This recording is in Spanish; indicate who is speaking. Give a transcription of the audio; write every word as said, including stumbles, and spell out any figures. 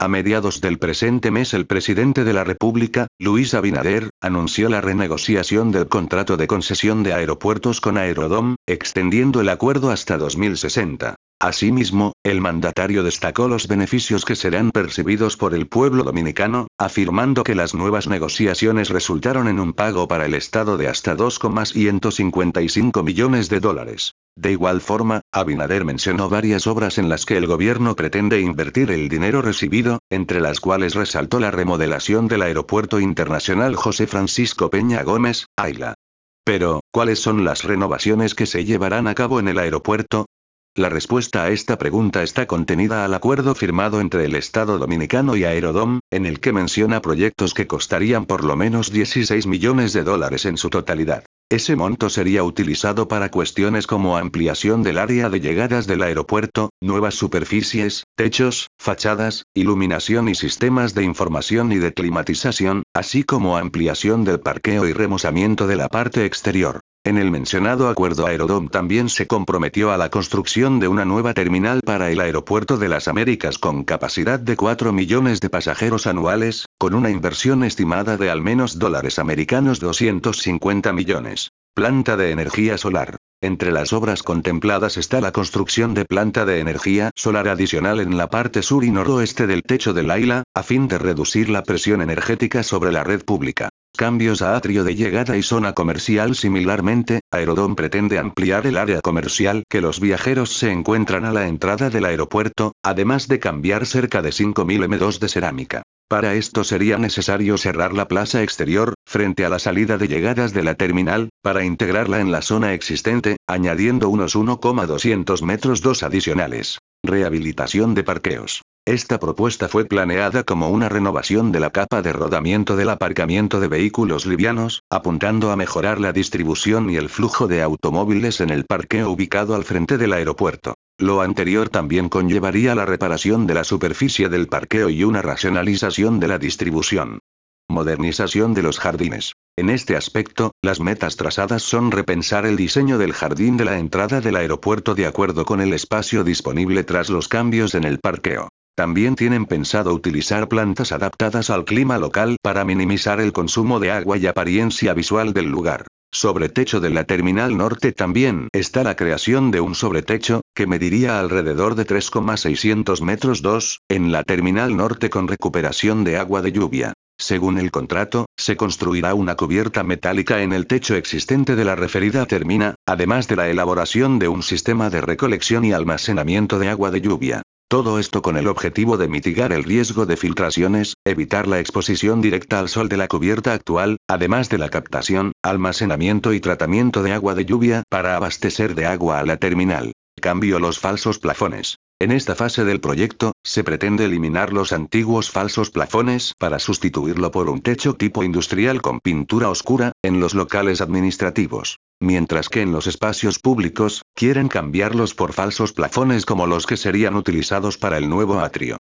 Speaker 1: A mediados del presente mes el presidente de la República, Luis Abinader, anunció la renegociación del contrato de concesión de aeropuertos con Aerodom, extendiendo el acuerdo hasta dos mil sesenta. Asimismo, el mandatario destacó los beneficios que serán percibidos por el pueblo dominicano, afirmando que las nuevas negociaciones resultaron en un pago para el Estado de hasta dos coma ciento cincuenta y cinco millones de dólares. De igual forma, Abinader mencionó varias obras en las que el gobierno pretende invertir el dinero recibido, entre las cuales resaltó la remodelación del Aeropuerto Internacional José Francisco Peña Gómez, Aila. Pero, ¿cuáles son las renovaciones que se llevarán a cabo en el aeropuerto? La respuesta a esta pregunta está contenida al acuerdo firmado entre el Estado Dominicano y Aerodom, en el que menciona proyectos que costarían por lo menos dieciséis millones de dólares en su totalidad. Ese monto sería utilizado para cuestiones como ampliación del área de llegadas del aeropuerto, nuevas superficies, techos, fachadas, iluminación y sistemas de información y de climatización, así como ampliación del parqueo y remozamiento de la parte exterior. En el mencionado acuerdo Aerodom también se comprometió a la construcción de una nueva terminal para el Aeropuerto de las Américas con capacidad de cuatro millones de pasajeros anuales, con una inversión estimada de al menos dólares americanos doscientos cincuenta millones. Planta de energía solar. Entre las obras contempladas está la construcción de planta de energía solar adicional en la parte sur y noroeste del techo del Aila, a fin de reducir la presión energética sobre la red pública. Cambios a atrio de llegada y zona comercial. Similarmente, Aerodom pretende ampliar el área comercial que los viajeros se encuentran a la entrada del aeropuerto, además de cambiar cerca de cinco mil metros de cerámica. Para esto sería necesario cerrar la plaza exterior, frente a la salida de llegadas de la terminal, para integrarla en la zona existente, añadiendo unos uno coma doscientos metros dos adicionales. Rehabilitación de parqueos. Esta propuesta fue planeada como una renovación de la capa de rodamiento del aparcamiento de vehículos livianos, apuntando a mejorar la distribución y el flujo de automóviles en el parqueo ubicado al frente del aeropuerto. Lo anterior también conllevaría la reparación de la superficie del parqueo y una racionalización de la distribución. Modernización de los jardines. En este aspecto, las metas trazadas son repensar el diseño del jardín de la entrada del aeropuerto de acuerdo con el espacio disponible tras los cambios en el parqueo. También tienen pensado utilizar plantas adaptadas al clima local para minimizar el consumo de agua y apariencia visual del lugar. Sobre techo de la Terminal Norte también está la creación de un sobretecho, que mediría alrededor de tres coma seiscientos metros dos, en la Terminal Norte con recuperación de agua de lluvia. Según el contrato, se construirá una cubierta metálica en el techo existente de la referida termina, además de la elaboración de un sistema de recolección y almacenamiento de agua de lluvia. Todo esto con el objetivo de mitigar el riesgo de filtraciones, evitar la exposición directa al sol de la cubierta actual, además de la captación, almacenamiento y tratamiento de agua de lluvia para abastecer de agua a la terminal. Cambio los falsos plafones. En esta fase del proyecto, se pretende eliminar los antiguos falsos plafones para sustituirlo por un techo tipo industrial con pintura oscura, en los locales administrativos. Mientras que en los espacios públicos, quieren cambiarlos por falsos plafones como los que serían utilizados para el nuevo atrio.